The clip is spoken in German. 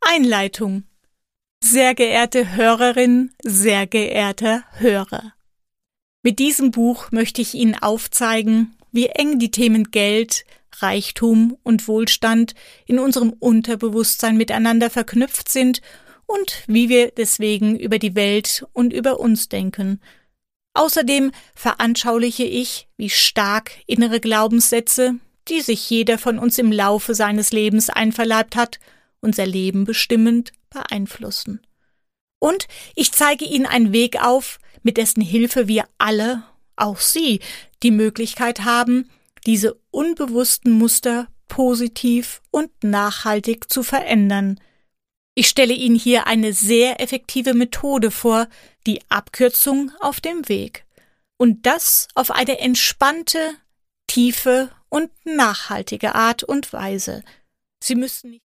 Einleitung. Sehr geehrte Hörerin, sehr geehrter Hörer. Mit diesem Buch möchte ich Ihnen aufzeigen, wie eng die Themen Geld, Reichtum und Wohlstand in unserem Unterbewusstsein miteinander verknüpft sind und wie wir deswegen über die Welt und über uns denken. Außerdem veranschauliche ich, wie stark innere Glaubenssätze, die sich jeder von uns im Laufe seines Lebens einverleibt hat, unser Leben bestimmend beeinflussen. Und ich zeige Ihnen einen Weg auf, mit dessen Hilfe wir alle, auch Sie, die Möglichkeit haben, diese unbewussten Muster positiv und nachhaltig zu verändern. Ich stelle Ihnen hier eine sehr effektive Methode vor, die Abkürzung auf dem Weg. Und das auf eine entspannte, tiefe und nachhaltige Art und Weise. Sie müssen nicht